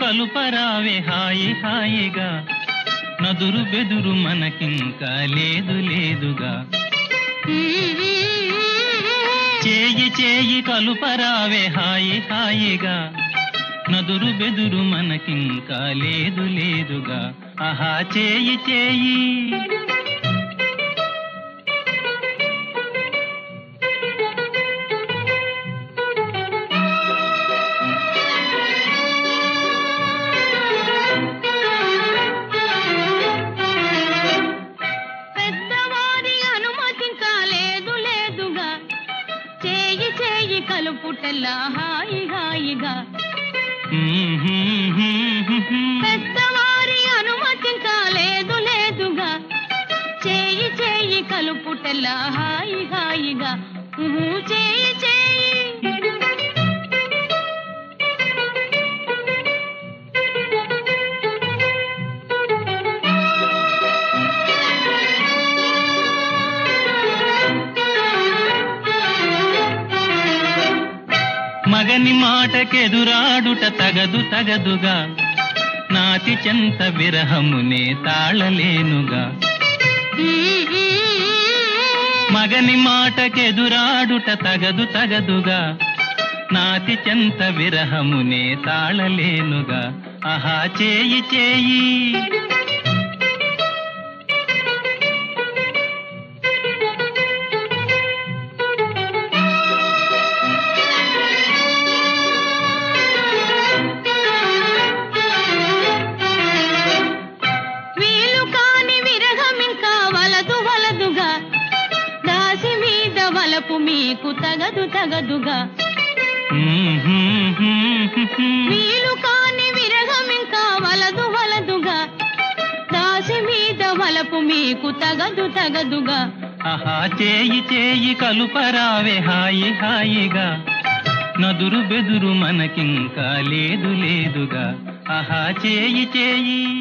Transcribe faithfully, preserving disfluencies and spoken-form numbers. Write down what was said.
కలుపరావే హాయి హాయిగా, నదురు బెదురు మనకింకా లేదు లేదుగా. చేయి చేయి కలుపరావే హాయి హాయిగా, నదురు బెదురు మనకింకా లేదు లేదుగా. ఆహా చేయి చేయి కలుపుటల్లా హాయి హాయిగా, పెద్దవారి అనుమతి కాలేదు లేదుగా. చేయి చేయి కలుపుటల్లా హాయి హాయిగా, చేయి చేయి మగని మాటకెదురాడుట తగదు తగదుగా, నాతి చెంత విరహమునే తాళలేనుగా. మగని మాటకెదురాడుట తగదు తగదుగా, నాతి చెంత విరహమునే తాళలేనుగా. ఆహా చేయి చేయి మీకు తగదు తగదుగా. వీలు కాని విరహమింకా వలదు వలదుగా, దాసి మీద వలపు మీకు తగదు తగదుగా. ఆహా చేయి చేయి కలుపరావే హాయి హాయిగా, నదురు బెదురు మనకింకా లేదు లేదుగా. ఆహా చేయి చేయి